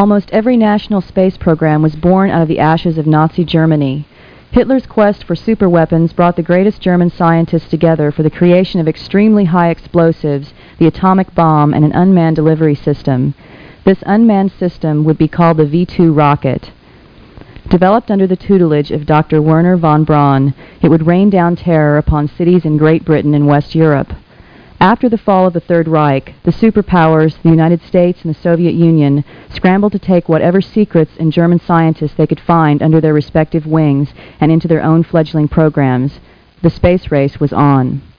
Almost every national space program was born out of the ashes of Nazi Germany. Hitler's quest for superweapons brought the greatest German scientists together for the creation of extremely high explosives, the atomic bomb, and an unmanned delivery system. This unmanned system would be called the V-2 rocket. Developed under the tutelage of Dr. Wernher von Braun, it would rain down terror upon cities in Great Britain and West Europe. After the fall of the Third Reich, the superpowers, the United States and the Soviet Union, scrambled to take whatever secrets and German scientists they could find under their respective wings and into their own fledgling programs. The space race was on.